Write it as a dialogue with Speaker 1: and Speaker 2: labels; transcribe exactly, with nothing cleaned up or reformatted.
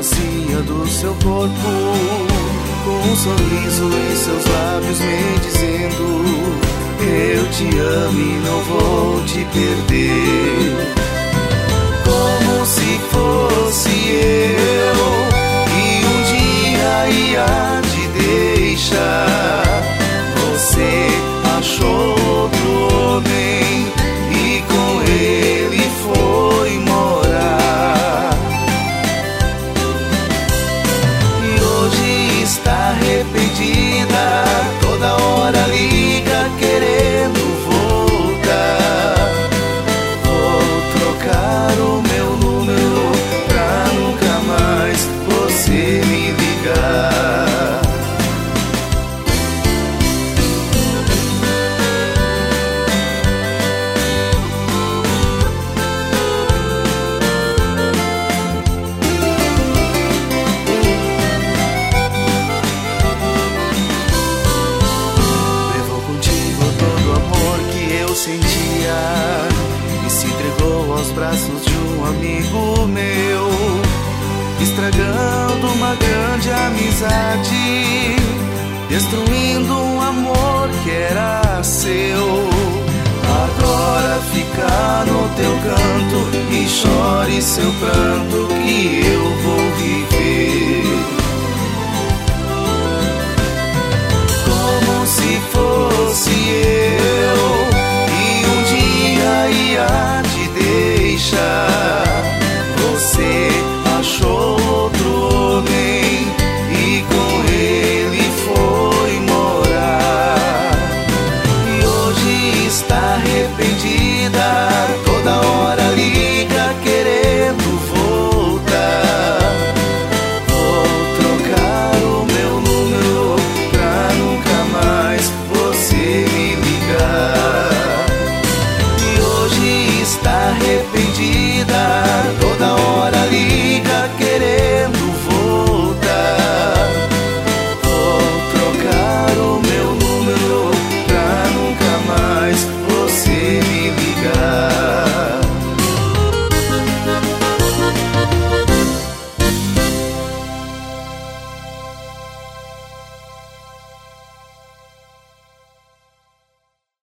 Speaker 1: macia do seu corpo, com um sorriso em seus lábios me dizendo: eu te amo e não vou te perder. Como se fosse eu que um dia ia te deixar. Você achou outro homem e com ele foi morar. E hoje está arrependida, toda hora liga querendo voltar. Vou trocar o meu número pra nunca mais você me ligar. Levou contigo todo o amor que eu sentia e se entregou aos braços de um amigo meu, estragando uma grande amizade, destruindo um amor que era seu. Agora fica no teu canto e chore seu pranto que eu vou viver. Como se fosse eu e um dia ia te deixar. Você achou outro homem e com ele foi morar. E hoje está arrependido,